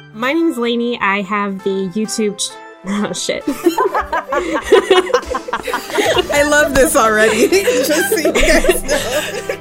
My name is Lainey. I have the YouTube... Oh, shit. I love this already. Just so you guys know.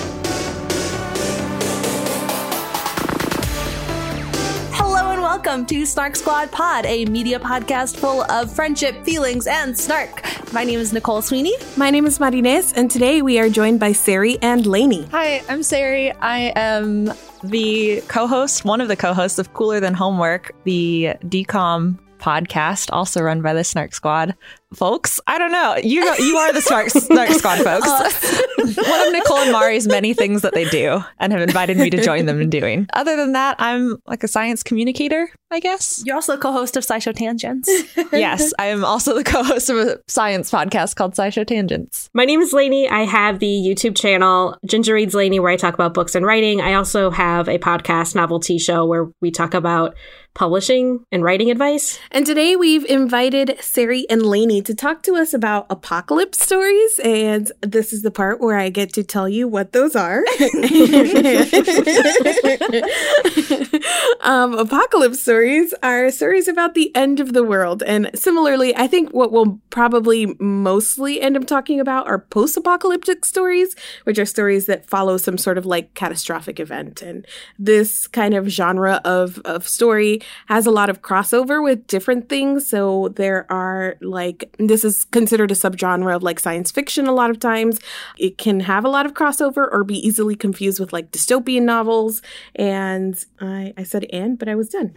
Welcome to Snark Squad Pod, a media podcast full of friendship, feelings, and snark. My name is Nicole Sweeney. My name is Marines, and today we are joined by Sari and Lainey. Hi, I'm Sari. I am the co-host, one of the co-hosts of Cooler Than Homework, the DCOM podcast, also run by the Snark Squad folks. I don't know. You are the Snark Squad folks. One of Nicole and Mari's many things that they do and have invited me to join them in doing. Other than that, I'm like a science communicator, I guess. You're also co-host of SciShow Tangents. Yes, I am also the co-host of a science podcast called SciShow Tangents. My name is Lainey. I have the YouTube channel Ginger Reads Lainey, where I talk about books and writing. I also have a podcast, Novelty Show, where we talk about publishing and writing advice. And today we've invited Sari and Lainey to talk to us about apocalypse stories. And this is the part where I get to tell you what those are. Apocalypse stories are stories about the end of the world. And similarly, I think what we'll probably mostly end up talking about are post-apocalyptic stories, which are stories that follow some sort of like catastrophic event. And this kind of genre of story has a lot of crossover with different things. So there are this is considered a subgenre of like science fiction a lot of times. It can have a lot of crossover or be easily confused with like dystopian novels. And I said and, but I was done.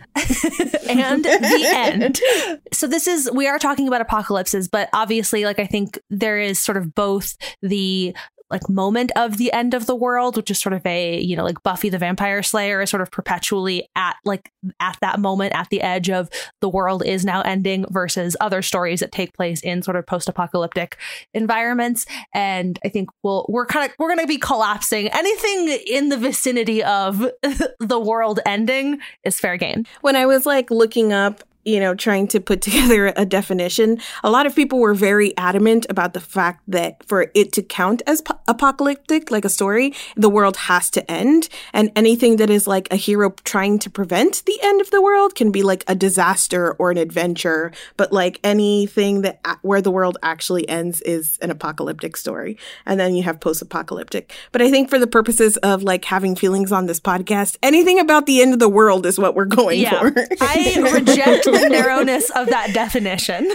And the end. So we are talking about apocalypses, but obviously I think there is sort of both the moment of the end of the world, which is sort of a, like Buffy the Vampire Slayer is sort of perpetually at that moment at the edge of the world is now ending, versus other stories that take place in sort of post-apocalyptic environments. And I think we're going to be collapsing anything in the vicinity of the world ending is fair game. When I was looking up, trying to put together a definition, a lot of people were very adamant about the fact that for it to count as apocalyptic, like a story, the world has to end. And anything that is like a hero trying to prevent the end of the world can be like a disaster or an adventure. But like anything that where the world actually ends is an apocalyptic story. And then you have post-apocalyptic. But I think for the purposes of having feelings on this podcast, anything about the end of the world is what we're going for. I reject the narrowness of that definition.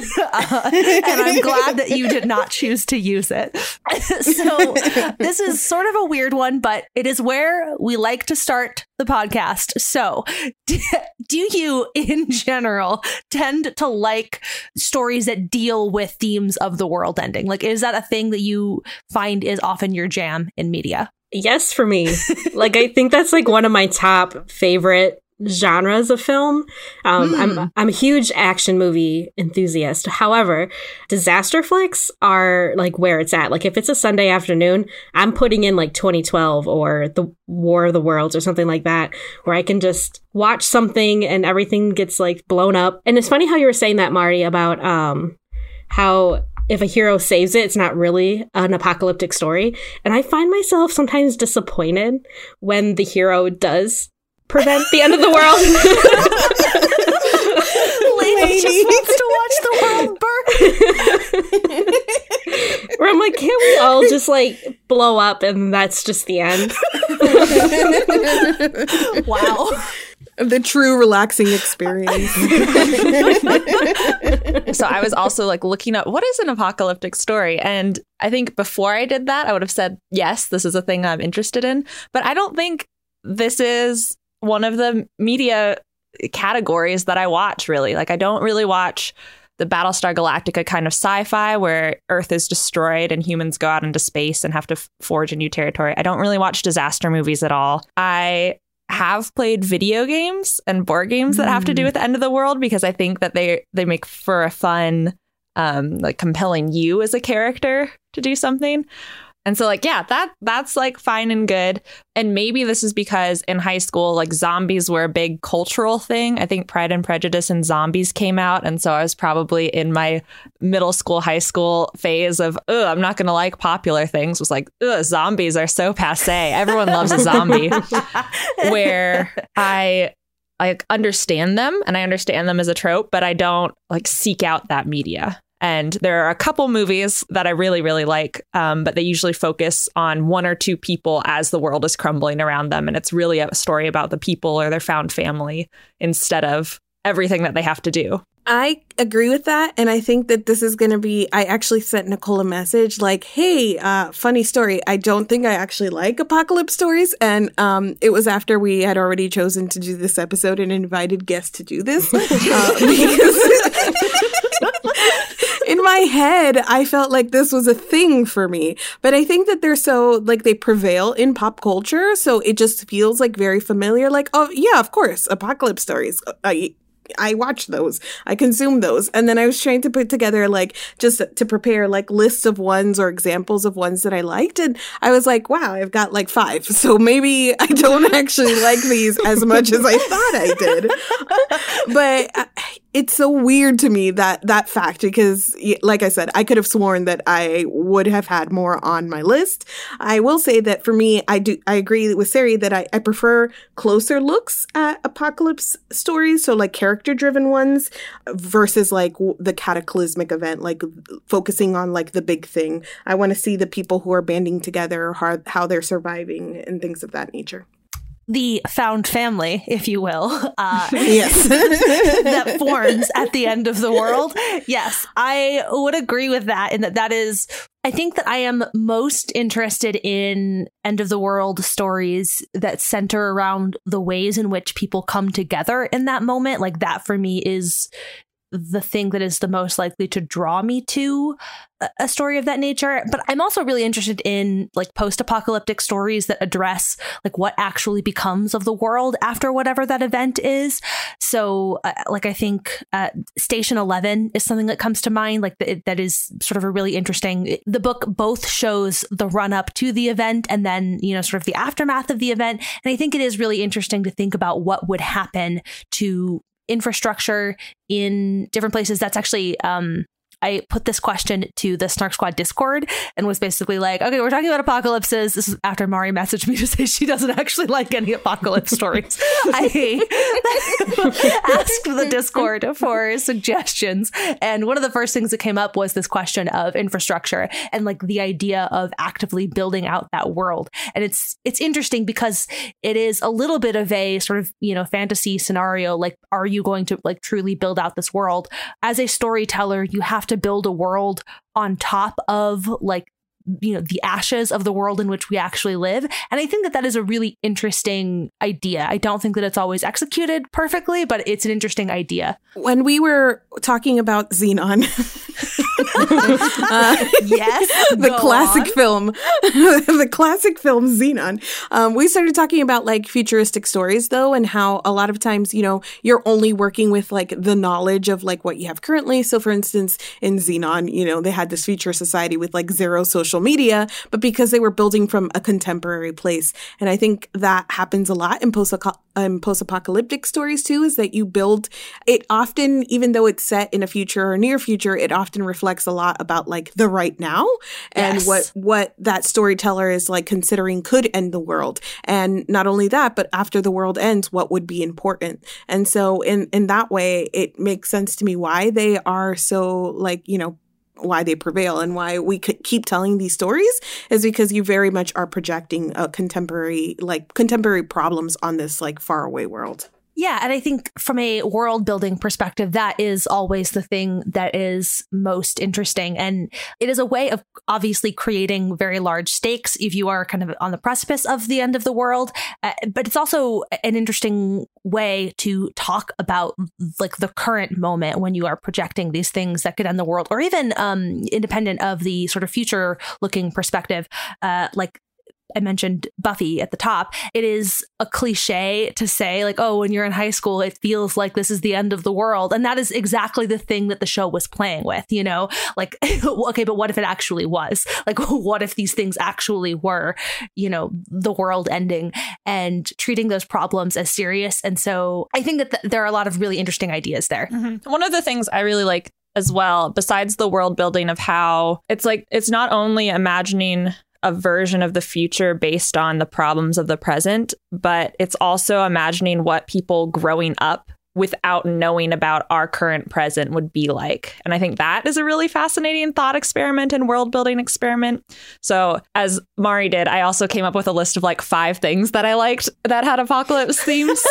And I'm glad that you did not choose to use it. So this is sort of a weird one, but it is where we like to start the podcast. So do you, in general, tend to like stories that deal with themes of the world ending? Is that a thing that you find is often your jam in media? Yes, for me. I think that's one of my top favorite genres of film. I'm a huge action movie enthusiast. However, disaster flicks are where it's at. If it's a Sunday afternoon, I'm putting in 2012 or the War of the Worlds or something like that, where I can just watch something and everything gets blown up. And it's funny how you were saying that, Marty, about how if a hero saves it, it's not really an apocalyptic story. And I find myself sometimes disappointed when the hero does prevent the end of the world. Lainey just wants to watch the world burn. Where I'm can't we all just blow up and that's just the end? Wow. The true relaxing experience. So I was also looking up what is an apocalyptic story. And I think before I did that, I would have said, yes, this is a thing I'm interested in. But I don't think this is one of the media categories that I watch, really. I don't really watch the Battlestar Galactica kind of sci-fi where Earth is destroyed and humans go out into space and have to forge a new territory. I don't really watch disaster movies at all. I have played video games and board games that have to do with the end of the world because I think that they make for a fun, compelling you as a character to do something. And so that's fine and good. And maybe this is because in high school, zombies were a big cultural thing. I think Pride and Prejudice and zombies came out. And so I was probably in my middle school, high school phase of, I'm not going to like popular things. Was zombies are so passe. Everyone loves a zombie. Where I understand them, and I understand them as a trope, but I don't like seek out that media. And there are a couple movies that I really, really like, but they usually focus on one or two people as the world is crumbling around them. And it's really a story about the people or their found family instead of everything that they have to do. I agree with that. And I think that this is going to be, I actually sent Nicole a message like, hey, funny story. I don't think I actually like apocalypse stories. And it was after we had already chosen to do this episode and invited guests to do this. Because in my head, I felt like this was a thing for me. But I think that they're so, like, they prevail in pop culture. So it just feels like very familiar. Like, oh, yeah, of course, apocalypse stories. I watch those. I consume those. And then I was trying to put together, like, just to prepare, like, lists of ones or examples of ones that I liked. And I was like, wow, I've got like 5. So maybe I don't actually like these as much as I thought I did. But it's so weird to me, that fact, because like I said, I could have sworn that I would have had more on my list. I will say that for me, I agree with Sari that I prefer closer looks at apocalypse stories. So like character-driven ones versus like the cataclysmic event, like focusing on like the big thing. I want to see the people who are banding together, how they're surviving and things of that nature. The found family, if you will, yes, that forms at the end of the world. Yes, I would agree with that. And that is, I think that I am most interested in end of the world stories that center around the ways in which people come together in that moment. Like that for me is the thing that is the most likely to draw me to a story of that nature. But I'm also really interested in like post-apocalyptic stories that address like what actually becomes of the world after whatever that event is. So like I think Station 11 is something that comes to mind, like that is sort of a really interesting, the book both shows the run up to the event and then, you know, sort of the aftermath of the event. And I think it is really interesting to think about what would happen to infrastructure in different places. That's actually, I put this question to the Snark Squad Discord and was basically like, okay, we're talking about apocalypses. This is after Mari messaged me to say she doesn't actually like any apocalypse stories. I asked the Discord for suggestions. And one of the first things that came up was this question of infrastructure and like the idea of actively building out that world. And it's interesting because it is a little bit of a sort of, you know, fantasy scenario. Like, are you going to like truly build out this world? As a storyteller, you have to build a world on top of like, you know, the ashes of the world in which we actually live. And I think that that is a really interesting idea. I don't think that it's always executed perfectly, but it's an interesting idea. When we were talking about Xenon, yes, the classic film, the classic film Xenon, we started talking about like futuristic stories though, and how a lot of times, you know, you're only working with like the knowledge of like what you have currently. So for instance, in Xenon, you know, they had this future society with like zero social media, but because they were building from a contemporary place. And I think that happens a lot in post-apocalyptic stories too, is that you build it often, even though it's set in a future or near future, it often reflects a lot about like the right now and what that storyteller is like considering could end the world. And not only that, but after the world ends, what would be important. And so in that way, it makes sense to me why they are so like, you know, why they prevail and why we could keep telling these stories is because you very much are projecting contemporary problems on this like faraway world. Yeah, and I think from a world building perspective, that is always the thing that is most interesting. And it is a way of obviously creating very large stakes if you are kind of on the precipice of the end of the world. But it's also an interesting way to talk about like the current moment when you are projecting these things that could end the world, or even independent of the sort of future looking perspective, like I mentioned Buffy at the top. It is a cliche to say like, oh, when you're in high school, it feels like this is the end of the world. And that is exactly the thing that the show was playing with, you know, like, okay, but what if it actually was? Like, what if these things actually were, you know, the world ending, and treating those problems as serious? And so I think that there are a lot of really interesting ideas there. Mm-hmm. One of the things I really like as well, besides the world building of how it's like, it's not only imagining a version of the future based on the problems of the present, but it's also imagining what people growing up without knowing about our current present would be like. And I think that is a really fascinating thought experiment and world building experiment. So as Mari did, I also came up with a list of like 5 things that I liked that had apocalypse themes.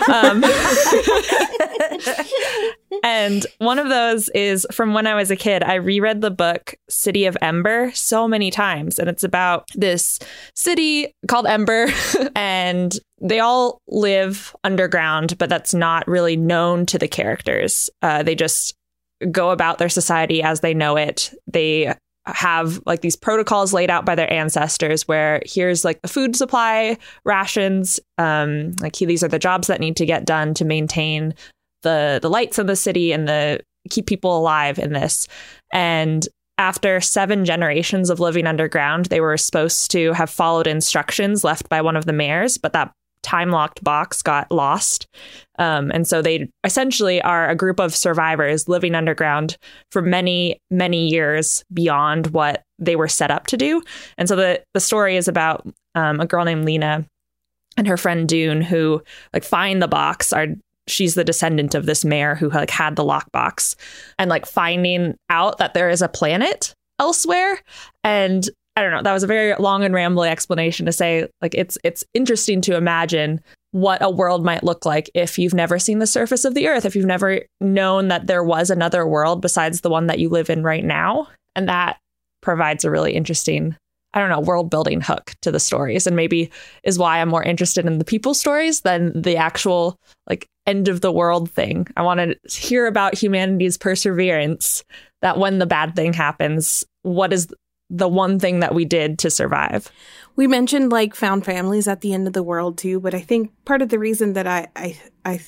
And one of those is from when I was a kid. I reread the book City of Ember so many times. And it's about this city called Ember and they all live underground, but that's not really known to the characters. They just go about their society as they know it. They have like these protocols laid out by their ancestors where here's like the food supply rations. These are the jobs that need to get done to maintain the lights of the city and keep people alive in this. And after 7 generations of living underground, they were supposed to have followed instructions left by one of the mayors, but that time-locked box got lost. And so they essentially are a group of survivors living underground for many, many years beyond what they were set up to do. And so the story is about a girl named Lena and her friend Dune who like find the box. She's the descendant of this mayor who like had the lockbox and like finding out that there is a planet elsewhere. And I don't know, that was a very long and rambling explanation to say like it's interesting to imagine what a world might look like if you've never seen the surface of the earth, if you've never known that there was another world besides the one that you live in right now. And that provides a really interesting, world building hook to the stories, and maybe is why I'm more interested in the people stories than the actual like end of the world thing. I want to hear about humanity's perseverance, that when the bad thing happens, what is the one thing that we did to survive. We mentioned like found families at the end of the world too, but I think part of the reason that I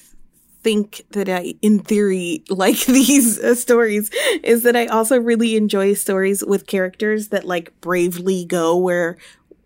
think that I, in theory, like these stories is that I also really enjoy stories with characters that like bravely go where,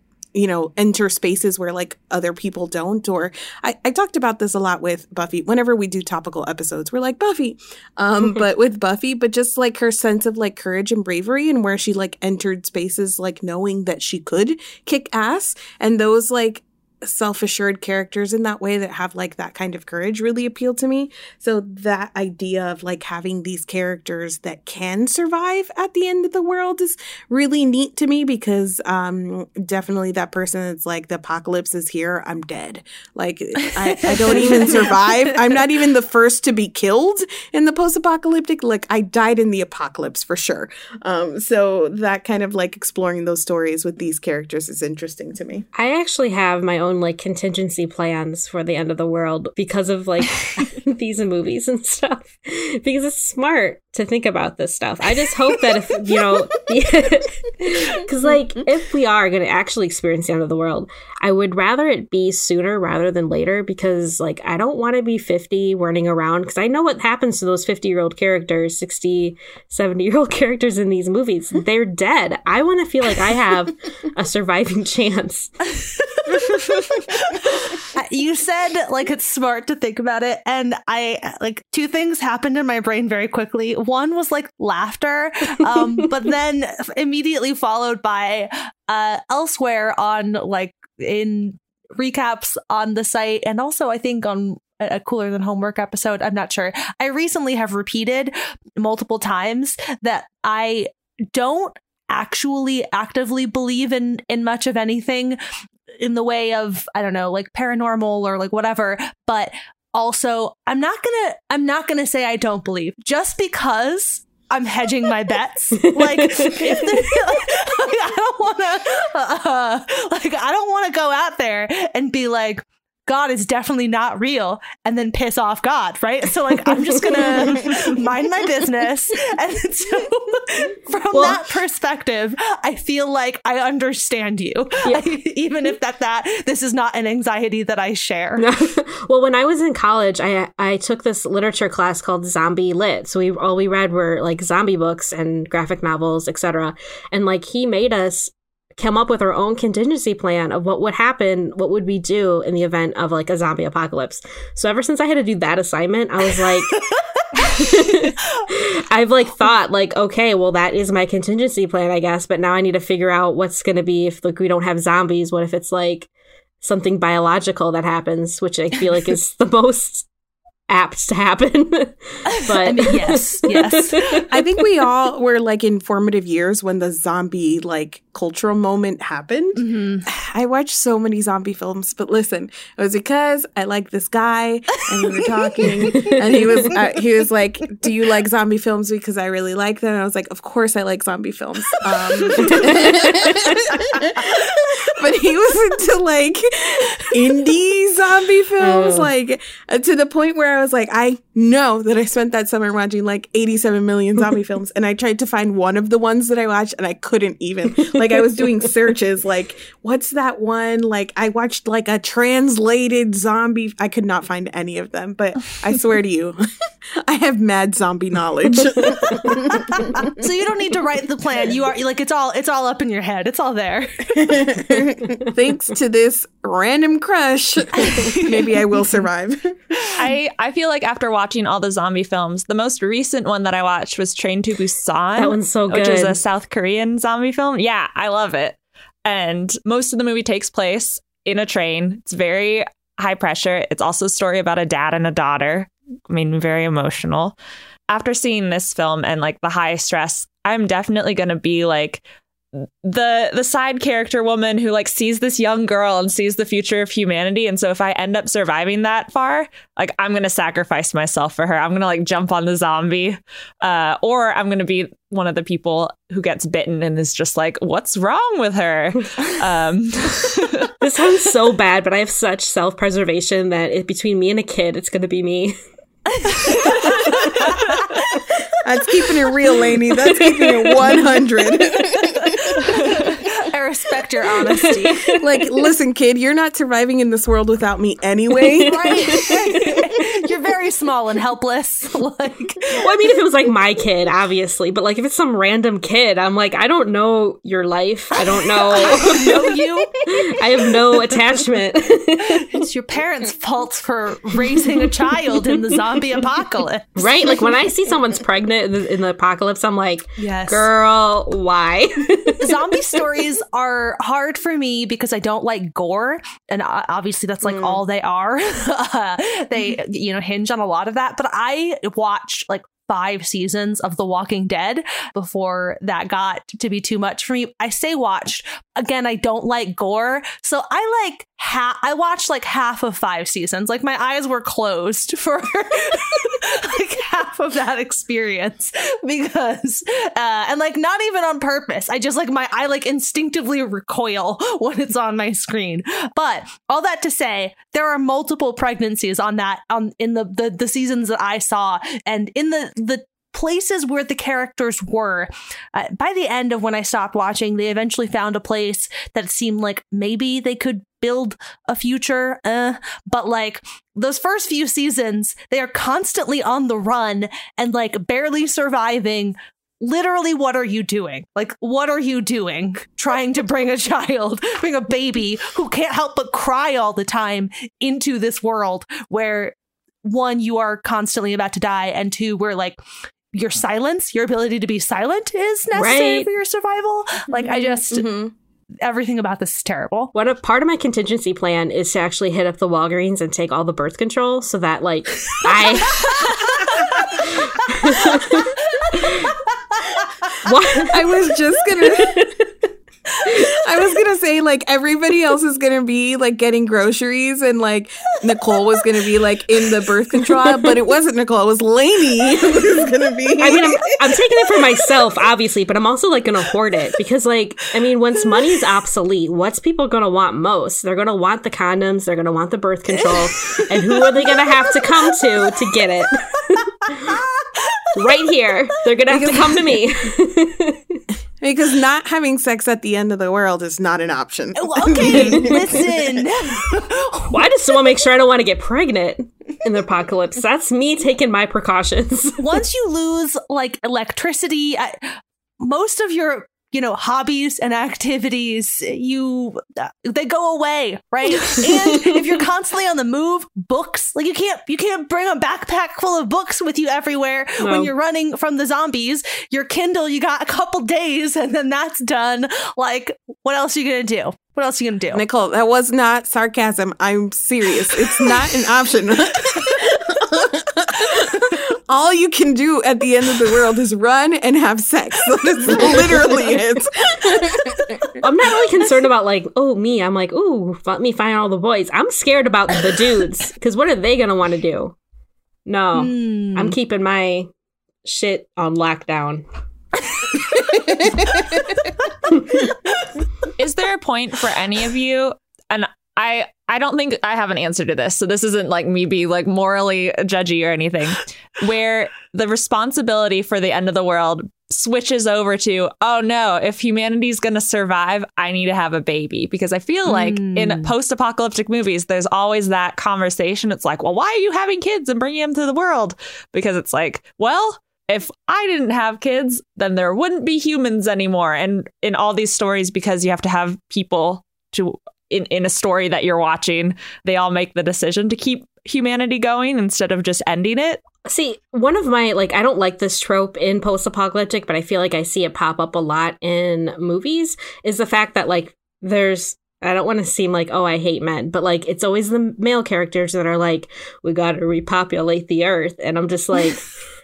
enter spaces where like other people don't. Or I talked about this a lot with Buffy. Whenever we do topical episodes, we're like Buffy, but with Buffy, but just like her sense of like courage and bravery and where she like entered spaces, like knowing that she could kick ass, and those like self-assured characters in that way that have like that kind of courage really appeal to me. So that idea of like having these characters that can survive at the end of the world is really neat to me, because definitely that person that's like, the apocalypse is here, I'm dead. Like I don't even survive. I'm not even the first to be killed in the post-apocalyptic. Like I died in the apocalypse for sure. So that kind of like exploring those stories with these characters is interesting to me. I actually have my own like contingency plans for the end of the world because of like these movies and stuff, because it's smart to think about this stuff. I just hope that if, because like if we are going to actually experience the end of the world, I would rather it be sooner rather than later, because like I don't want to be 50 running around, because I know what happens to those 50-year-old characters, 60, 70-year-old characters in these movies. They're dead. I want to feel like I have a surviving chance. You said like it's smart to think about it, and I like 2 things happened in my brain very quickly. One was like laughter, but then immediately followed by elsewhere on like in recaps on the site, and also I think on a Cooler Than Homework episode, I'm not sure. I recently have repeated multiple times that I don't actually actively believe in much of anything in the way of, I don't know, like paranormal or like whatever, but also I'm not gonna say I don't believe just because I'm hedging my bets. Like, I don't want to go out there and be like, God is definitely not real, and then piss off God, right? So like, I'm just gonna mind my business. And so from that perspective, I feel like I understand you, even if this is not an anxiety that I share. Well, when I was in college, I took this literature class called Zombie Lit. So all we read were like zombie books and graphic novels, etc. And like he made us come up with our own contingency plan of what would happen, what would we do in the event of like a zombie apocalypse. So ever since I had to do that assignment, I was like, I've like thought like, okay, well, that is my contingency plan, I guess. But now I need to figure out what's going to be if like we don't have zombies. What if it's like something biological that happens, which I feel like is the most apt to happen. But I mean, yes. I think we all were like in formative years when the zombie like cultural moment happened. Mm-hmm. I watched so many zombie films, but listen, it was because I liked this guy and we were talking and he was like, do you like zombie films? Because I really like them. And I was like, of course I like zombie films. But he was into like indie zombie films, like to the point where I was like, I know that I spent that summer watching like 87 million zombie films, and I tried to find one of the ones that I watched, and I couldn't even. Like I was doing searches, like what's that one? Like I watched like a translated zombie. I could not find any of them, but I swear to you, I have mad zombie knowledge. So you don't need to write the plan. You are like it's all up in your head. It's all there. Thanks to this random crush, maybe I will survive. I feel like after watching all the zombie films, the most recent one that I watched was Train to Busan. That one's so good. Which is a South Korean zombie film. Yeah, I love it. And most of the movie takes place in a train. It's very high pressure. It's also a story about a dad and a daughter. Made me very emotional. After seeing this film and like the high stress, I'm definitely going to be like the side character woman who like sees this young girl and sees the future of humanity. And so if I end up surviving that far, like I'm going to sacrifice myself for her. I'm going to like jump on the zombie, or I'm going to be one of the people who gets bitten and is just like, what's wrong with her? This sounds so bad, but I have such self-preservation that between me and a kid, it's going to be me. That's keeping it real, Lainey. That's keeping it 100. I respect your honesty. Like, listen, kid, you're not surviving in this world without me anyway. Right? You're very small and helpless. Like, well, I mean, if it was like my kid, obviously, but like if it's some random kid, I'm like, I don't know your life. I don't know. I don't know you. I have no attachment. It's your parents' fault for raising a child in the zombie apocalypse. Right? Like when I see someone's pregnant in the apocalypse, I'm like, yes, girl, why? Zombie stories are hard for me because I don't like gore. And obviously that's like all they are. They, hinge on a lot of that. But I watched like 5 seasons of The Walking Dead before that got to be too much for me. I say watched. Again, I don't like gore. So I watched like half of 5 seasons. Like my eyes were closed for like half of that experience because and like not even on purpose. I just like I like instinctively recoil when it's on my screen. But all that to say, there are multiple pregnancies in the seasons that I saw, and in the places where the characters were. By the end of when I stopped watching, they eventually found a place that seemed like maybe they could build a future. But like those first few seasons, they are constantly on the run and like barely surviving. Literally, what are you doing? Like, what are you doing? Trying to bring a baby who can't help but cry all the time into this world where, 1, you are constantly about to die, and 2, where like your ability to be silent is necessary for your survival. Like, I just, everything about this is terrible. What a part of my contingency plan is to actually hit up the Walgreens and take all the birth control so that like I was gonna say like everybody else is gonna be like getting groceries and like Nicole was gonna be like in the birth control, but it wasn't Nicole, it was Lainey who was gonna be. I mean, I'm taking it for myself, obviously, but I'm also like gonna hoard it because like, I mean, once money's obsolete, what's people gonna want most? They're gonna want the condoms, they're gonna want the birth control, and who are they gonna have to come to get it? Right here. They're gonna have to come to me. Because not having sex at the end of the world is not an option. Okay, listen. Why does someone make sure I don't want to get pregnant in the apocalypse? That's me taking my precautions. Once you lose like electricity, most of your hobbies and activities, they go away, right? And if you're constantly on the move, books, like you can't bring a backpack full of books with you everywhere when you're running from the zombies. Your Kindle, you got a couple days and then that's done. Like, what else are you gonna do? What else are you gonna do? Nicole, that was not sarcasm. I'm serious. It's not an option. All you can do at the end of the world is run and have sex. That's literally it. I'm not really concerned about me. I'm like, ooh, let me find all the boys. I'm scared about the dudes because what are they going to want to do? No, I'm keeping my shit on lockdown. Is there a point for any of you? And I don't think I have an answer to this, so this isn't like me be like morally judgy or anything, where the responsibility for the end of the world switches over to, oh no, if humanity's going to survive, I need to have a baby. Because I feel like in post-apocalyptic movies, there's always that conversation. It's like, well, why are you having kids and bringing them to the world? Because it's like, well, if I didn't have kids, then there wouldn't be humans anymore. And in all these stories, because you have to have people to... In a story that you're watching, they all make the decision to keep humanity going instead of just ending it. See, one of my, I don't like this trope in post-apocalyptic, but I feel like I see it pop up a lot in movies, is the fact that, there's, I don't want to seem like, oh, I hate men, but, it's always the male characters that are like, we got to repopulate the earth. And I'm just like...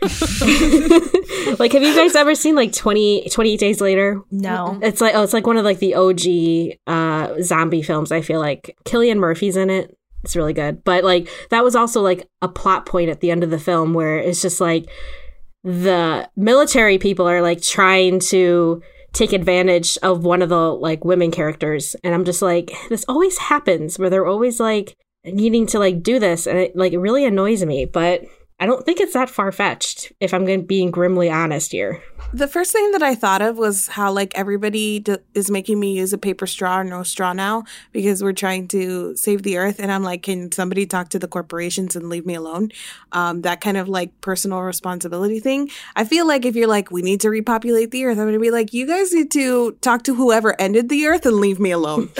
have you guys ever seen 28 Days Later? No. It's like one of the OG zombie films. I feel like Cillian Murphy's in it. It's really good. But that was also a plot point at the end of the film where it's just the military people are trying to take advantage of one of the women characters, and I'm just like, this always happens where they're always needing to do this, and it really annoys me. But I don't think it's that far-fetched, if I'm being grimly honest here. The first thing that I thought of was how, everybody is making me use a paper straw or no straw now because we're trying to save the earth. And I'm like, can somebody talk to the corporations and leave me alone? That kind of, personal responsibility thing. I feel like if you're we need to repopulate the earth, I'm going to be like, you guys need to talk to whoever ended the earth and leave me alone.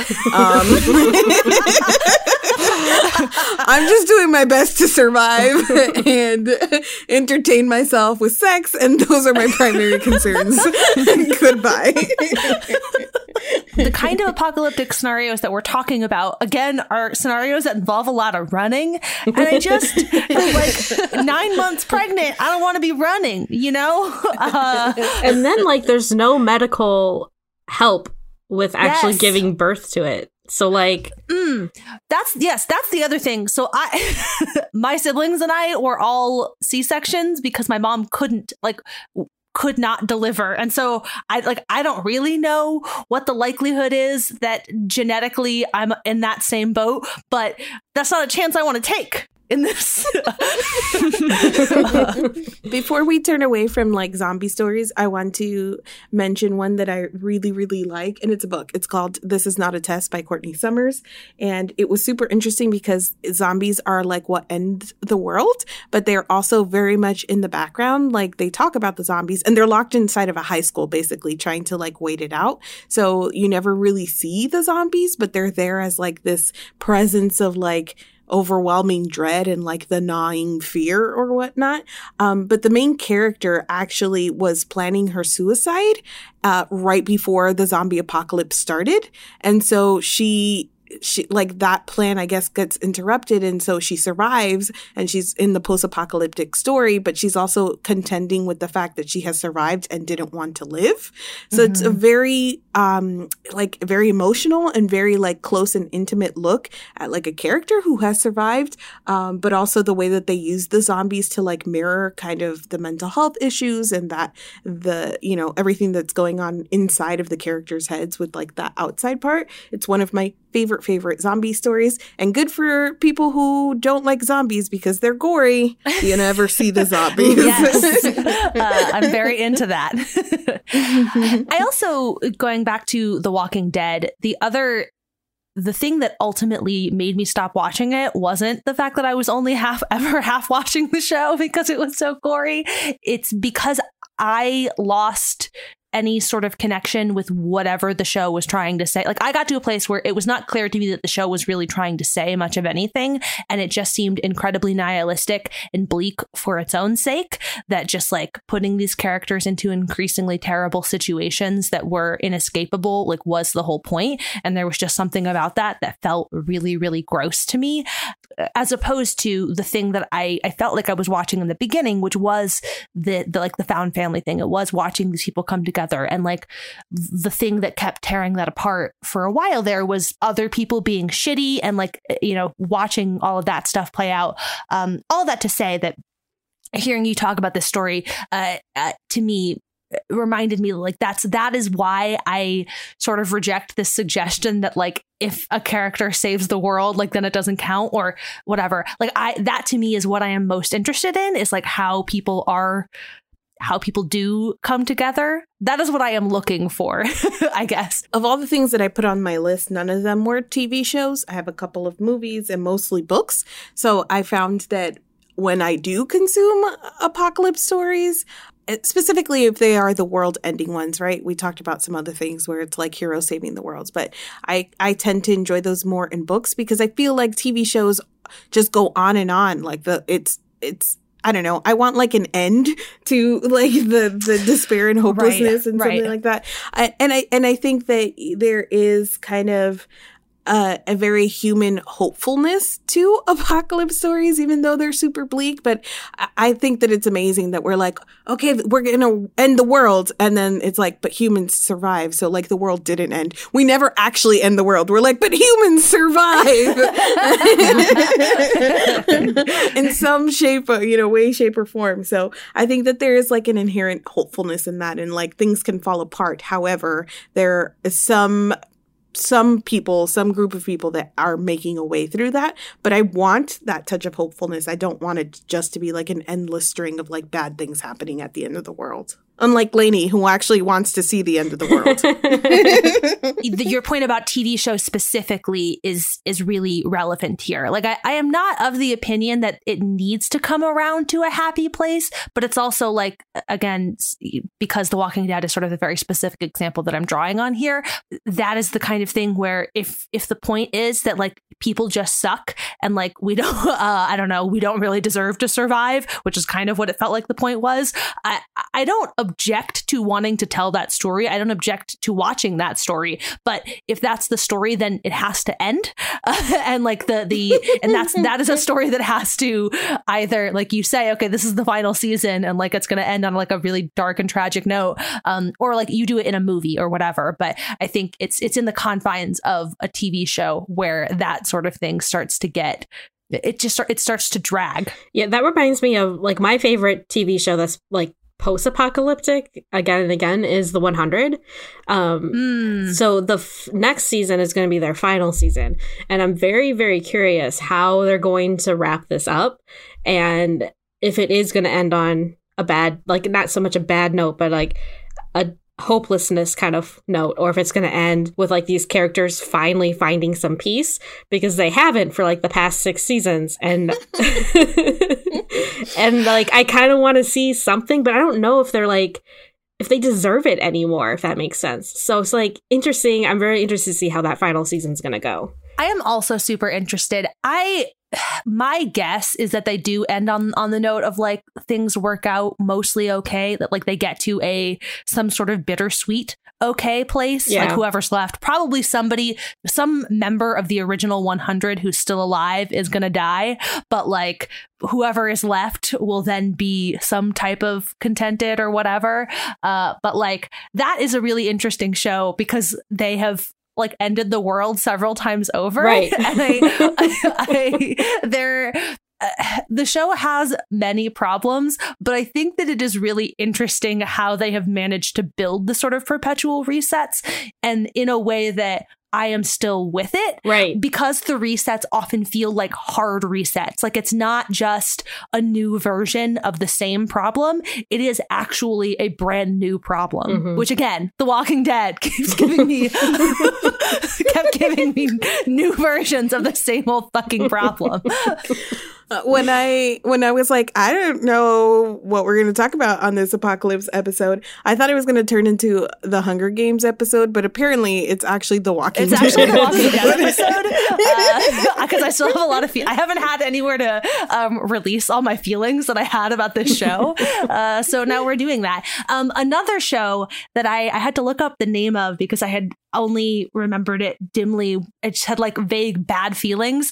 I'm just doing my best to survive and entertain myself with sex, and those are my primary concerns. Goodbye. The kind of apocalyptic scenarios that we're talking about, again, are scenarios that involve a lot of running. And I just, 9 months pregnant, I don't want to be running, And then, there's no medical help with actually giving birth to it. So that's the other thing. So my siblings and I were all C-sections because my mom could not deliver. And so I don't really know what the likelihood is that genetically I'm in that same boat, but that's not a chance I want to take in this. Before we turn away from zombie stories, I want to mention one that I really, really like, and it's a book. It's called This Is Not a Test by Courtney Summers. And it was super interesting because zombies are what end the world, but they're also very much in the background. They talk about the zombies and they're locked inside of a high school, basically trying to wait it out. So you never really see the zombies, but they're there as this presence of overwhelming dread and the gnawing fear or whatnot. But the main character actually was planning her suicide right before the zombie apocalypse started. And so she that plan, I guess, gets interrupted. And so she survives and she's in the post-apocalyptic story, but she's also contending with the fact that she has survived and didn't want to live. So it's a very, very emotional and very close and intimate look at a character who has survived. But also the way that they use the zombies to mirror kind of the mental health issues and that everything that's going on inside of the characters' heads with that outside part. It's one of my favorite zombie stories, and good for people who don't like zombies because they're gory. You never see the zombies. Yes. I'm very into that. I also, going back to The Walking Dead, the thing that ultimately made me stop watching it wasn't the fact that I was only half watching the show because it was so gory. It's because I lost any sort of connection with whatever the show was trying to say. Like, I got to a place where it was not clear to me that the show was really trying to say much of anything, and it just seemed incredibly nihilistic and bleak for its own sake, that just like putting these characters into increasingly terrible situations that were inescapable like was the whole point. And there was just something about that felt really, really gross to me, as opposed to the thing that I felt like I was watching in the beginning, which was the found family thing. It was watching these people come together, and like the thing that kept tearing that apart for a while there was other people being shitty, and like, you know, watching all of that stuff play out. All that to say that hearing you talk about this story to me reminded me like that is why I sort of reject this suggestion that like if a character saves the world, like then it doesn't count or whatever. Like that to me is what I am most interested in, is like how people do come together. That is what I am looking for, I guess. Of all the things that I put on my list, none of them were TV shows. I have a couple of movies and mostly books. So I found that when I do consume apocalypse stories, specifically if they are the world-ending ones, right? We talked about some other things where it's like heroes saving the world, but I tend to enjoy those more in books because I feel like TV shows just go on and on. Like it's I don't know. I want like an end to like the despair and hopelessness and something like that. And I think that there is kind of a very human hopefulness to apocalypse stories, even though they're super bleak. But I think that it's amazing that we're like, okay, we're going to end the world. And then it's like, but humans survive. So like the world didn't end. We never actually end the world. We're like, but humans survive in some shape, way, shape or form. So I think that there is like an inherent hopefulness in that, and like things can fall apart. However, there is some people, some group of people that are making a way through that. But I want that touch of hopefulness. I don't want it just to be like an endless string of like bad things happening at the end of the world. Unlike Lainey, who actually wants to see the end of the world. Your point about TV shows specifically is really relevant here. Like, I am not of the opinion that it needs to come around to a happy place, but it's also like, again, because The Walking Dead is sort of the very specific example that I'm drawing on here, that is the kind of thing where if the point is that like people just suck and like we don't, we don't really deserve to survive, which is kind of what it felt like the point was, I don't object to wanting to tell that story. I don't object to watching that story. But if that's the story, then it has to end. And like and that is a story that has to either, like you say, okay, this is the final season and like it's going to end on like a really dark and tragic note, or like you do it in a movie or whatever. But I think it's in the confines of a TV show where that sort of thing starts to get, it starts to drag. Yeah, that reminds me of like my favorite TV show that's like post-apocalyptic again and again is The 100. So the next season is going to be their final season, and I'm very, very curious how they're going to wrap this up, and if it is going to end on a bad, like not so much a bad note, but like a hopelessness kind of note, or if it's going to end with like these characters finally finding some peace, because they haven't for like the past 6 seasons, and and like I kind of want to see something, but I don't know if they're like, if they deserve it anymore, if that makes sense. So it's like interesting. I'm very interested to see how that final season's going to go. I am also super interested. My guess is that they do end on the note of like things work out mostly okay, that like they get to some sort of bittersweet okay place. Yeah. Like whoever's left, probably some member of the original 100 who's still alive is gonna die, but like whoever is left will then be some type of contented or whatever. But like that is a really interesting show because they have like ended the world several times over. Right. And the show has many problems, but I think that it is really interesting how they have managed to build the sort of perpetual resets, and in a way that I am still with it. Right. Because the resets often feel like hard resets. Like it's not just a new version of the same problem. It is actually a brand new problem, which again, The Walking Dead keeps giving me, kept giving me new versions of the same old fucking problem. When I was like, I don't know what we're going to talk about on this apocalypse episode, I thought it was going to turn into the Hunger Games episode, but apparently it's actually the Walking Dead. It's actually the Walking Dead episode because I still have a lot of I haven't had anywhere to release all my feelings that I had about this show. So now we're doing that. Another show that I had to look up the name of because I had only remembered it dimly. I just had like vague bad feelings.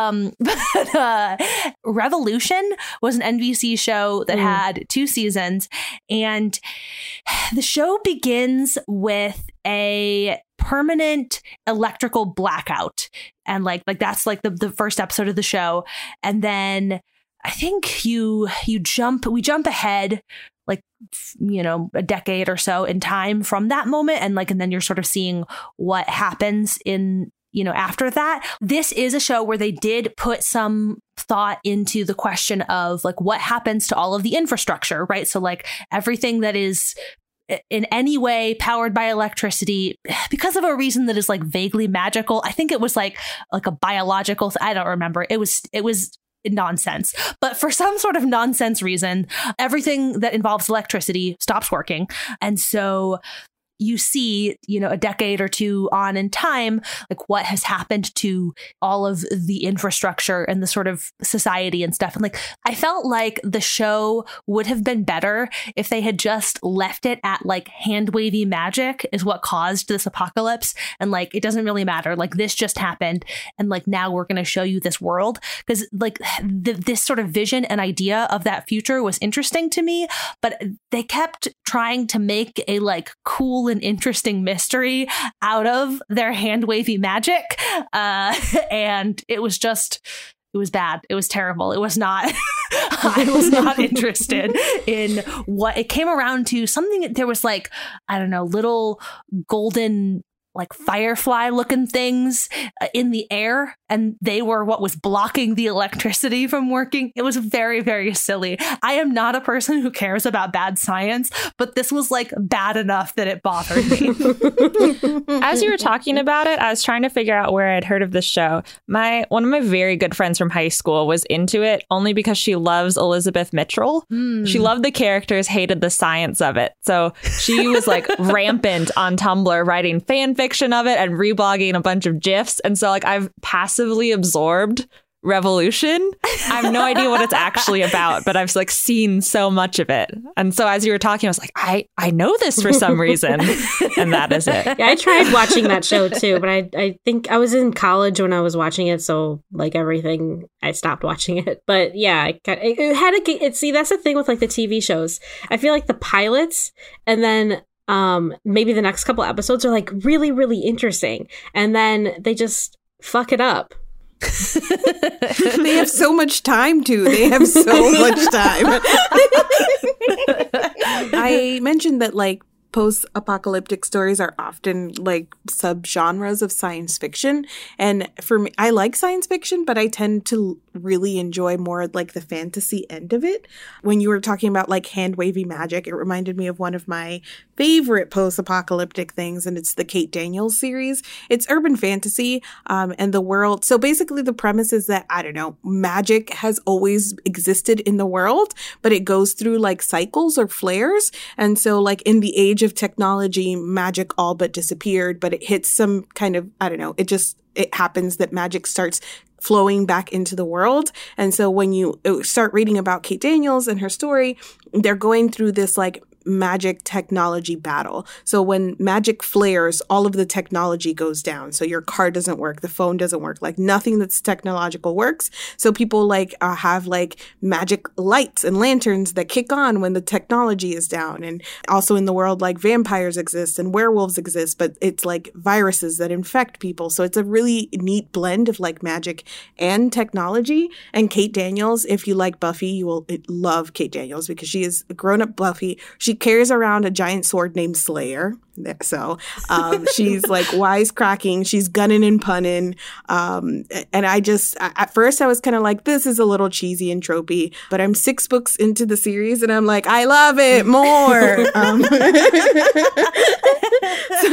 But Revolution was an NBC show that had 2 seasons, and the show begins with a permanent electrical blackout, and like that's like the first episode of the show, and then I think we jump ahead like, you know, a decade or so in time from that moment. And then you're sort of seeing what happens in, you know, after that. This is a show where they did put some thought into the question of like what happens to all of the infrastructure, right? So like everything that is in any way powered by electricity because of a reason that is like vaguely magical. I think it was like a biological, I don't remember. It was nonsense. But for some sort of nonsense reason, everything that involves electricity stops working. And so you see, you know, a decade or two on in time, like what has happened to all of the infrastructure and the sort of society and stuff. And like, I felt like the show would have been better if they had just left it at like hand wavy magic is what caused this apocalypse. And like, it doesn't really matter. Like this just happened. And like, now we're going to show you this world. Because like this sort of vision and idea of that future was interesting to me, but they kept trying to make a like cool and interesting mystery out of their hand wavy magic. And it was bad. It was terrible. It was not, I was not interested in what it came around to. Something, there was like, I don't know, little golden like firefly looking things in the air, and they were what was blocking the electricity from working. It was very, very silly. I am not a person who cares about bad science, but this was like bad enough that it bothered me. As you were talking about it, I was trying to figure out where I'd heard of this show. One of my very good friends from high school was into it only because she loves Elizabeth Mitchell. She loved the characters, hated the science of it. So she was like rampant on Tumblr writing fan fiction of it and reblogging a bunch of GIFs. And so like I've passively absorbed Revolution. I have no idea what it's actually about, but I've like seen so much of it. And so as you were talking, I was like, I know this for some reason. And that is it. Yeah, I tried watching that show too, but I think I was in college when I was watching it. So like everything, I stopped watching it. But yeah, it had a, see, that's the thing with like the TV shows. I feel like the pilots and then maybe the next couple episodes are like really, really interesting. And then they just fuck it up. They have so much time too. They have so much time. I mentioned that like post-apocalyptic stories are often like subgenres of science fiction. And for me, I like science fiction, but I tend to really enjoy more like the fantasy end of it. When you were talking about like hand-wavy magic, it reminded me of one of my favorite post-apocalyptic things, and it's the Kate Daniels series. It's urban fantasy and the world. So basically the premise is that, I don't know, magic has always existed in the world, but it goes through like cycles or flares. And so like in the age of technology, magic all but disappeared, but it hits some kind of, I don't know, it happens that magic starts flowing back into the world. And so when you start reading about Kate Daniels and her story, they're going through this like magic technology battle. So when magic flares, all of the technology goes down. So your car doesn't work, the phone doesn't work, like nothing that's technological works. So people like have like magic lights and lanterns that kick on when the technology is down. And also in the world, like vampires exist and werewolves exist, but it's like viruses that infect people. So it's a really neat blend of like magic and technology. And Kate Daniels, if you like Buffy, you will love Kate Daniels because she is a grown-up Buffy. She carries around a giant sword named Slayer. So she's like wisecracking. She's gunning and punning. And at first I was kind of like, this is a little cheesy and tropey, but I'm 6 books into the series and I'm like, I love it more. So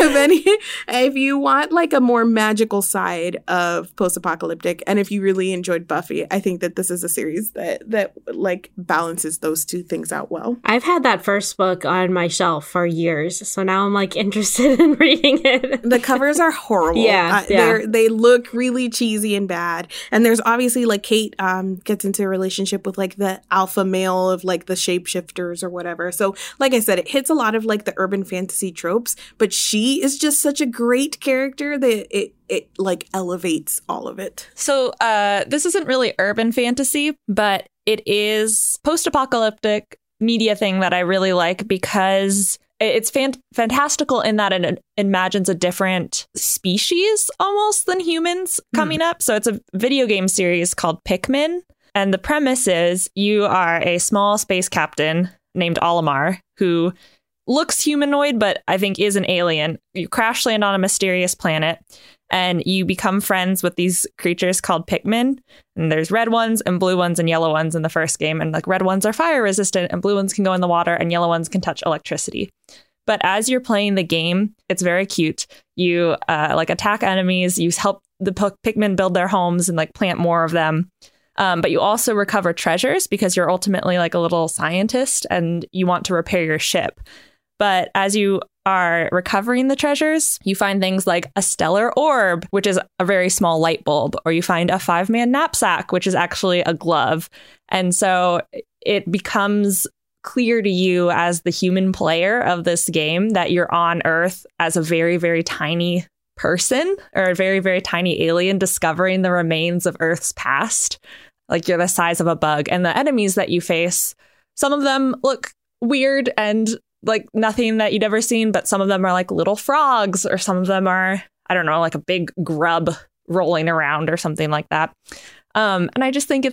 if you want like a more magical side of post-apocalyptic, and if you really enjoyed Buffy, I think that this is a series that like balances those two things out well. I've had that first book on my shelf for years, so now I'm like interested in reading it. The covers are horrible. They look really cheesy and bad. And there's obviously like Kate gets into a relationship with like the alpha male of like the shapeshifters or whatever. So like I said, it hits a lot of like the urban fantasy tropes, but she is just such a great character that it like elevates all of it. So this isn't really urban fantasy, but it is post-apocalyptic media thing that I really like because it's fantastical in that it imagines a different species almost than humans coming up. So it's a video game series called Pikmin. And the premise is you are a small space captain named Olimar who looks humanoid, but I think is an alien. You crash land on a mysterious planet and you become friends with these creatures called Pikmin. And there's red ones and blue ones and yellow ones in the first game. And like red ones are fire resistant and blue ones can go in the water and yellow ones can touch electricity. But as you're playing the game, it's very cute. You like attack enemies. You help the Pikmin build their homes and like plant more of them. But you also recover treasures because you're ultimately like a little scientist and you want to repair your ship. But as you are recovering the treasures, you find things like a stellar orb, which is a very small light bulb, or you find a 5-man knapsack, which is actually a glove. And so it becomes clear to you as the human player of this game that you're on Earth as a very, very tiny person or a very, very tiny alien discovering the remains of Earth's past. Like you're the size of a bug. And the enemies that you face, some of them look weird and like nothing that you'd ever seen, but some of them are like little frogs or some of them are, I don't know, like a big grub rolling around or something like that. And I just think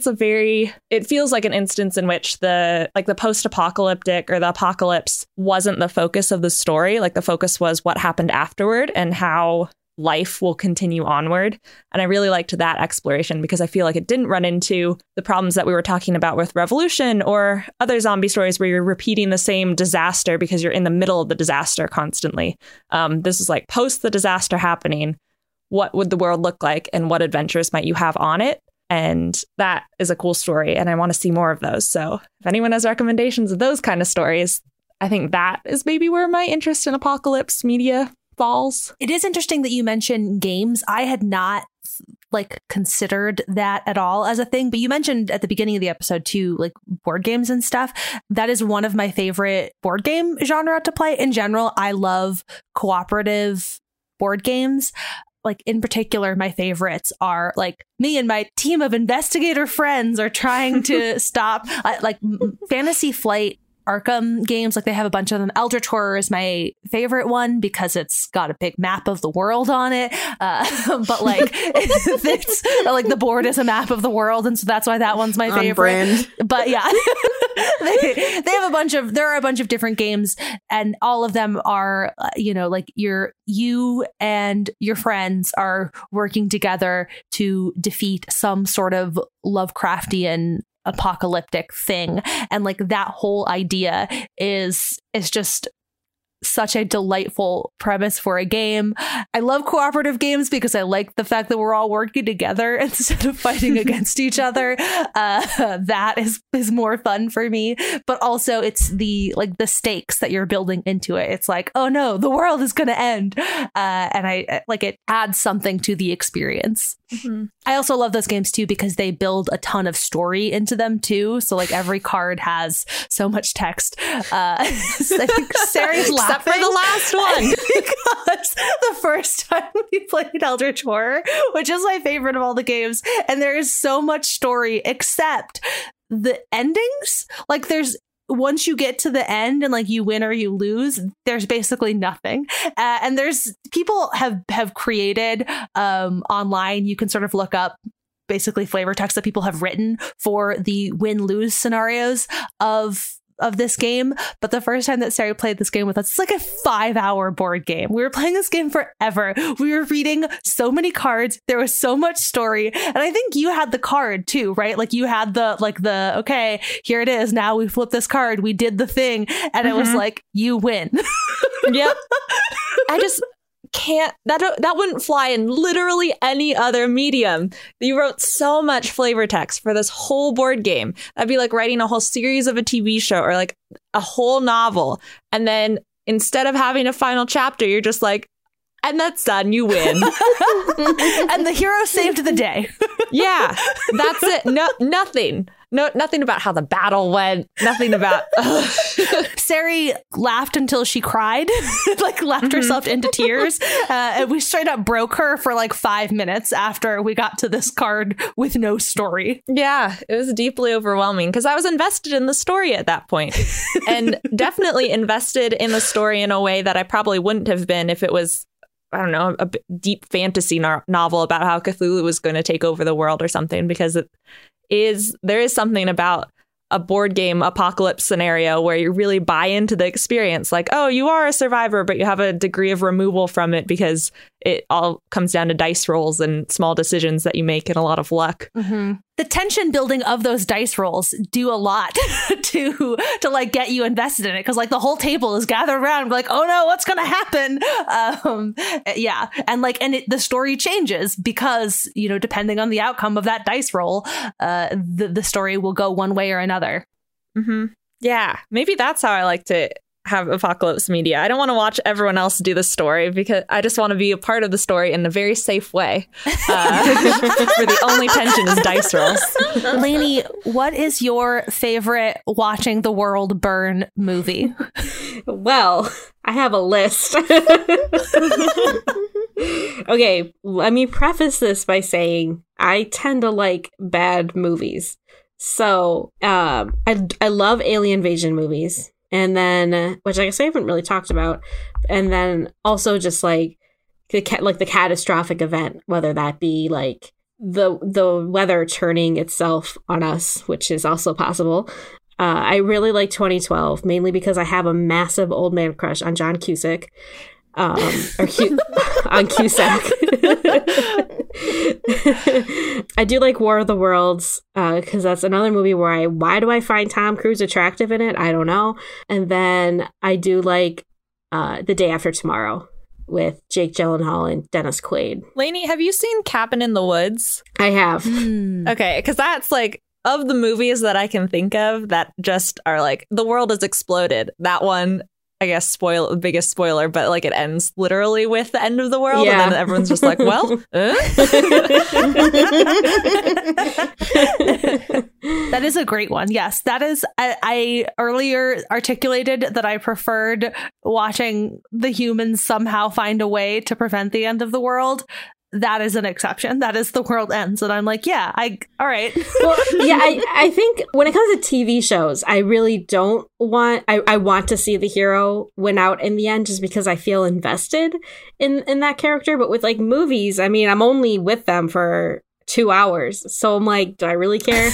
it feels like an instance in which the post-apocalyptic or the apocalypse wasn't the focus of the story. Like the focus was what happened afterward and how life will continue onward. And I really liked that exploration because I feel like it didn't run into the problems that we were talking about with Revolution or other zombie stories where you're repeating the same disaster because you're in the middle of the disaster constantly. This is like post the disaster happening. What would the world look like and what adventures might you have on it? And that is a cool story. And I want to see more of those. So if anyone has recommendations of those kind of stories, I think that is maybe where my interest in apocalypse media falls. It is interesting that you mentioned games. I had not like considered that at all as a thing, but you mentioned at the beginning of the episode too, like board games and stuff. That is one of my favorite board game genre to play in general. I love cooperative board games. Like in particular, my favorites are like me and my team of investigator friends are trying to stop like Fantasy Flight Arkham games. Like they have a bunch of them. Eldritch Horror is my favorite one because it's got a big map of the world on it. But like it's like the board is a map of the world, and so that's why that one's my favorite. Brand. But yeah, they have there are a bunch of different games, and all of them are like you and your friends are working together to defeat some sort of Lovecraftian apocalyptic thing, and like that whole idea is just such a delightful premise for a game. I love cooperative games because I like the fact that we're all working together instead of fighting against each other. That is more fun for me. But also it's the stakes that you're building into it. It's like, oh no, the world is going to end. And I like it adds something to the experience. Mm-hmm. I also love those games too because they build a ton of story into them too. So like every card has so much text. I think Sarah's laughing. Except for the last one. Because the first time we played Eldritch Horror, which is my favorite of all the games, and there is so much story except the endings. Like there's once you get to the end and like you win or you lose, there's basically nothing. And there's people have created online. You can sort of look up basically flavor text that people have written for the win-lose scenarios of of this game, but the first time that Sarah played this game with us, it's like a 5-hour board game. We were playing this game forever. We were reading so many cards. There was so much story. And I think you had the card too, right? Like you had the okay, here it is. Now we flip this card. We did the thing. And it was like, you win. Yep. I just can't, that wouldn't fly in literally any other medium. You wrote so much flavor text for this whole board game. That'd be like writing a whole series of a TV show or like a whole novel. And then instead of having a final chapter, you're just like, and that's done, you win. And the hero saved the day. Yeah, that's it. Nothing about how the battle went. Nothing about. Sari laughed until she cried, like laughed herself into tears. And we straight up broke her for like 5 minutes after we got to this card with no story. Yeah, it was deeply overwhelming because I was invested in the story at that point, and definitely invested in the story in a way that I probably wouldn't have been if it was, I don't know, a deep fantasy novel about how Cthulhu was going to take over the world or something, because there is something about a board game apocalypse scenario where you really buy into the experience. Like, oh, you are a survivor, but you have a degree of removal from it because it all comes down to dice rolls and small decisions that you make and a lot of luck. Mm-hmm. The tension building of those dice rolls do a lot to like get you invested in it, because like the whole table is gathered around like, oh no, what's gonna happen? Yeah, and the story changes because, you know, depending on the outcome of that dice roll, the story will go one way or another. Mm-hmm. Yeah, maybe that's how I like to have apocalypse media. I don't want to watch everyone else do the story because I just want to be a part of the story in a very safe way. Where the only tension is dice rolls. Lainey, what is your favorite watching the world burn movie? Well, I have a list. Okay, let me preface this by saying I tend to like bad movies. So I love alien invasion movies. And then, which I guess I haven't really talked about, and then also just like the catastrophic event, whether that be like the weather turning itself on us, which is also possible. I really like 2012, mainly because I have a massive old man crush on John Cusack, on Cusack. I do like War of the Worlds because that's another movie where why do I find Tom Cruise attractive in it? I don't know. And then I do like The Day After Tomorrow with Jake Gyllenhaal and Dennis Quaid. Lainey, have you seen Cabin in the Woods? I have. Okay, because that's like, of the movies that I can think of that just are like, the world has exploded. That one, I guess, biggest spoiler, but like it ends literally with the end of the world. Yeah. And then everyone's just like, well, That is a great one. Yes, that is. I earlier articulated that I preferred watching the humans somehow find a way to prevent the end of the world. That is an exception. That is The World Ends. And I'm like, yeah, all right. Well, yeah, I think when it comes to TV shows, I really don't want, I want to see the hero win out in the end just because I feel invested in that character. But with like movies, I mean, I'm only with them for 2 hours. So I'm like, do I really care?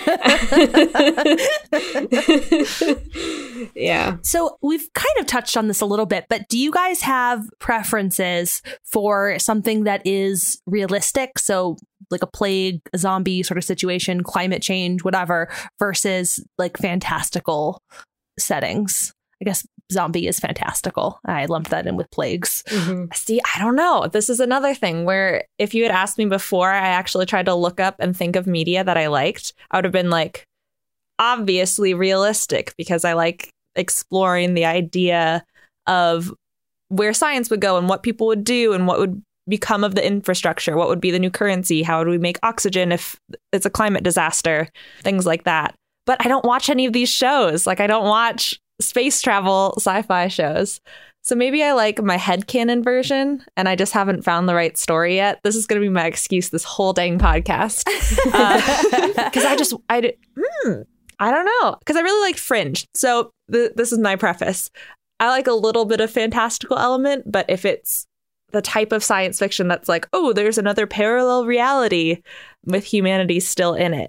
Yeah. So we've kind of touched on this a little bit, but do you guys have preferences for something that is realistic? So like a plague, a zombie sort of situation, climate change, whatever, versus like fantastical settings? I guess zombie is fantastical. I lumped that in with plagues. Mm-hmm. See, I don't know. This is another thing where if you had asked me before I actually tried to look up and think of media that I liked, I would have been like, obviously realistic, because I like exploring the idea of where science would go and what people would do and what would become of the infrastructure, what would be the new currency, how would we make oxygen if it's a climate disaster, things like that. But I don't watch any of these shows. Like, I don't watch space travel sci-fi shows. So maybe I like my headcanon version and I just haven't found the right story yet. This is going to be my excuse this whole dang podcast. Because I don't know. Because I really liked Fringe. So this is my preface. I like a little bit of fantastical element, but if it's the type of science fiction that's like, oh, there's another parallel reality with humanity still in it.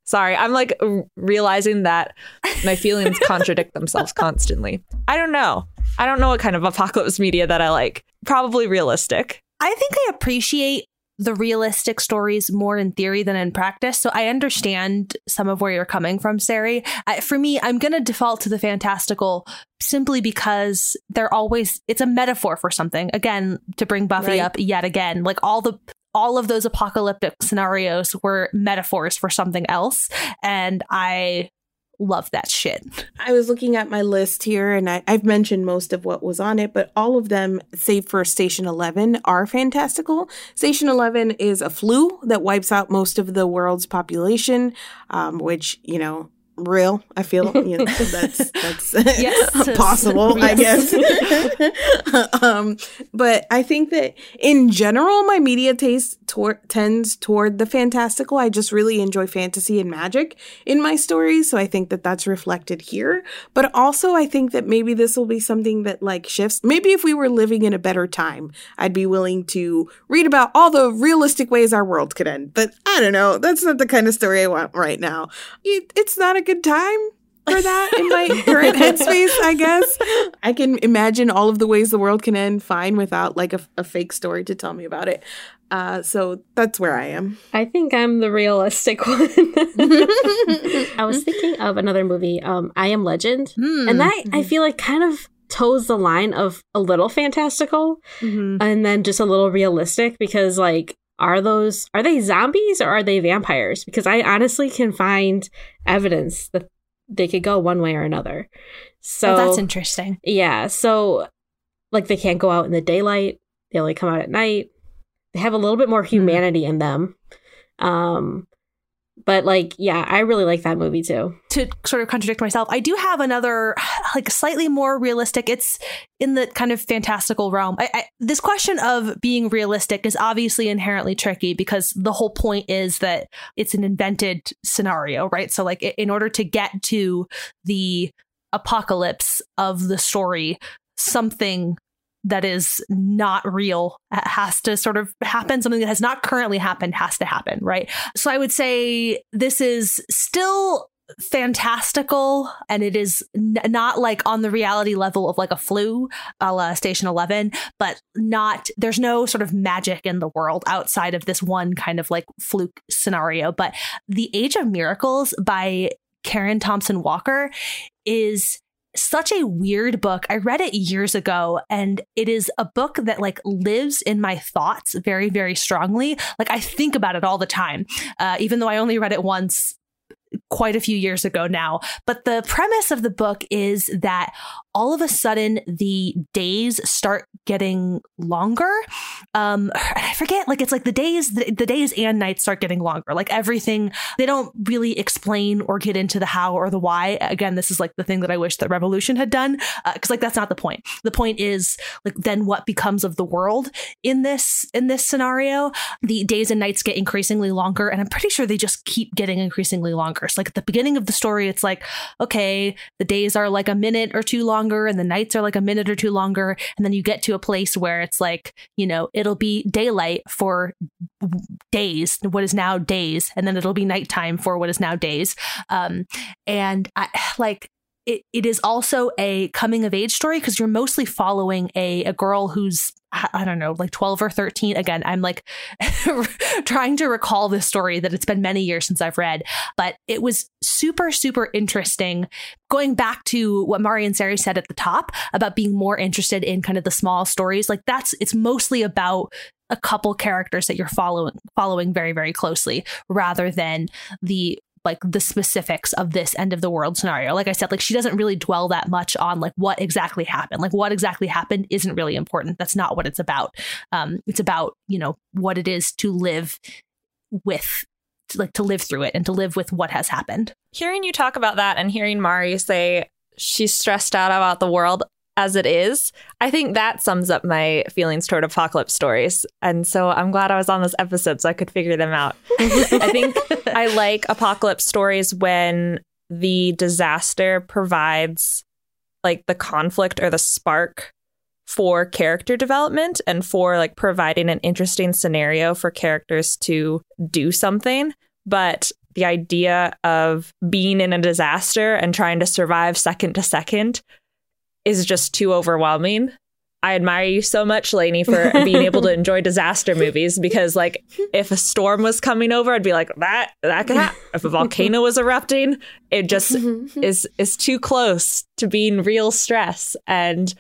Sorry, I'm like realizing that my feelings contradict themselves constantly. I don't know what kind of apocalypse media that I like. Probably realistic. I think I appreciate the realistic stories more in theory than in practice. So I understand some of where you're coming from, Sari. For me, I'm going to default to the fantastical simply because it's a metaphor for something. Again, to bring Buffy up yet again, like all of those apocalyptic scenarios were metaphors for something else. And I love that shit. I was looking at my list here and I've mentioned most of what was on it, but all of them, save for Station 11, are fantastical. Station 11 is a flu that wipes out most of the world's population, which, real. I feel that's yes, possible, yes. I guess. But I think that in general, my media taste tends toward the fantastical. I just really enjoy fantasy and magic in my stories, so I think that that's reflected here. But also, I think that maybe this will be something that like shifts. Maybe if we were living in a better time, I'd be willing to read about all the realistic ways our world could end. But I don't know. That's not the kind of story I want right now. It's not a good time for that in my current headspace, I guess. I can imagine all of the ways the world can end fine without like a fake story to tell me about it. So that's where I am. I think I'm the realistic one. I was thinking of another movie, I Am Legend. And that I feel like kind of toes the line of a little fantastical and then just a little realistic, because like, are they zombies or are they vampires? Because I honestly can find evidence that they could go one way or another. So that's interesting. Yeah. So like they can't go out in the daylight. They only come out at night. They have a little bit more humanity in them. But like, yeah, I really like that movie too. To sort of contradict myself, I do have another, like slightly more realistic. It's in the kind of fantastical realm. This question of being realistic is obviously inherently tricky because the whole point is that it's an invented scenario, right? So like in order to get to the apocalypse of the story, something that is not real has to sort of happen. Something that has not currently happened has to happen, right? So I would say this is still fantastical, and it is not like on the reality level of like a flu a la Station 11, but there's no sort of magic in the world outside of this one kind of like fluke scenario. But The Age of Miracles by Karen Thompson Walker is such a weird book. I read it years ago, and it is a book that like lives in my thoughts very, very strongly. Like I think about it all the time, even though I only read it once quite a few years ago now. But the premise of the book is that all of a sudden the days start getting longer. I forget, like it's like the days and nights start getting longer. Like everything, they don't really explain or get into the how or the why. Again, this is like the thing that I wish that Revolution had done, because like that's not the point. The point is like then what becomes of the world in this scenario. The days and nights get increasingly longer, and I'm pretty sure they just keep getting increasingly longer. So like at the beginning of the story, it's like, okay, the days are like a minute or two longer and the nights are like a minute or two longer. And then you get to a place where it's like, it'll be daylight for days, what is now days. And then it'll be nighttime for what is now days. And I like, it is also a coming of age story because you're mostly following a girl who's, I don't know, like 12 or 13. Again, I'm like trying to recall this story that it's been many years since I've read, but it was super, super interesting. Going back to what Mari and Sari said at the top about being more interested in kind of the small stories, like it's mostly about a couple characters that you're following very, very closely rather than the specifics of this end of the world scenario. Like I said, like she doesn't really dwell that much on like what exactly happened. Like what exactly happened isn't really important. That's not what it's about. It's about, what it is to live with, to live through it and to live with what has happened. Hearing you talk about that and hearing Mari say she's stressed out about the world as it is, I think that sums up my feelings toward apocalypse stories. And so I'm glad I was on this episode so I could figure them out. I think I like apocalypse stories when the disaster provides like the conflict or the spark for character development and for like providing an interesting scenario for characters to do something. But the idea of being in a disaster and trying to survive second to second is just too overwhelming. I admire you so much, Lainey, for being able to enjoy disaster movies, because like if a storm was coming over, I'd be like, that could happen. If a volcano was erupting, it just is too close to being real stress. And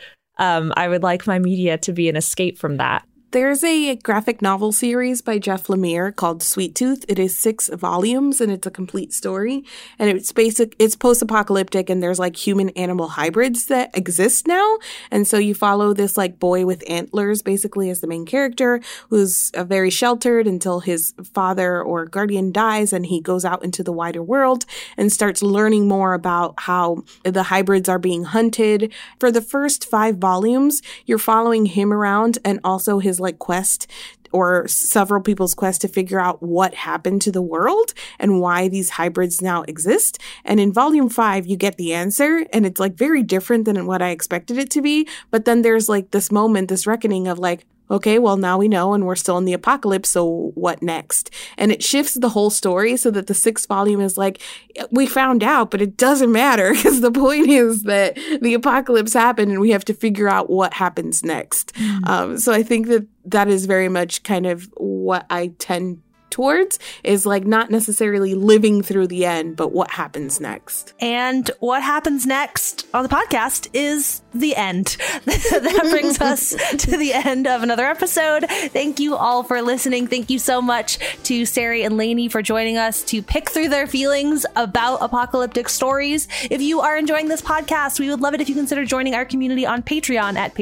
I would like my media to be an escape from that. There's a graphic novel series by Jeff Lemire called Sweet Tooth. It is 6 volumes and it's a complete story. And it's post-apocalyptic, and there's like human-animal hybrids that exist now. And so you follow this like boy with antlers basically as the main character, who's very sheltered until his father or guardian dies, and he goes out into the wider world and starts learning more about how the hybrids are being hunted. For the first 5 volumes, you're following him around and also his like quest, or several people's quest, to figure out what happened to the world and why these hybrids now exist. And in volume 5, you get the answer, and it's like very different than what I expected it to be. But then there's like this moment, this reckoning of like, okay, well, now we know, and we're still in the apocalypse, so what next? And it shifts the whole story so that the 6th volume is like, we found out, but it doesn't matter, because the point is that the apocalypse happened and we have to figure out what happens next. So I think that is very much kind of what I tend towards, is like not necessarily living through the end, but what happens next. And what happens next on the podcast is the end. That brings us to the end of another episode. Thank you all for listening. Thank you so much to Sari and Lainey for joining us to pick through their feelings about apocalyptic stories. If you are enjoying this podcast, we would love it if you consider joining our community on Patreon at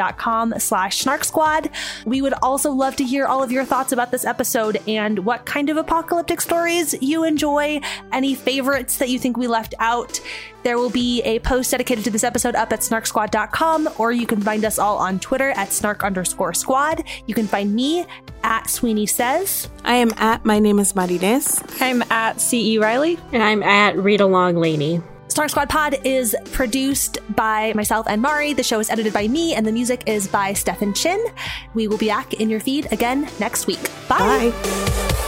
patreon.com/snarksquad. We would also love to hear all of your thoughts about this episode and what kind of apocalyptic stories you enjoy, any favorites that you think we left out. There will be a post dedicated to this episode up at snarksquad.com, or you can find us all on Twitter at snark_squad. You can find me at Sweeney Says. I am at My Name is Marines. I'm at C.E. Riley. And I'm at Read Along Lainey. Snark Squad Pod is produced by myself and Mari. The show is edited by me, and the music is by Stefan Chin. We will be back in your feed again next week. Bye. Bye.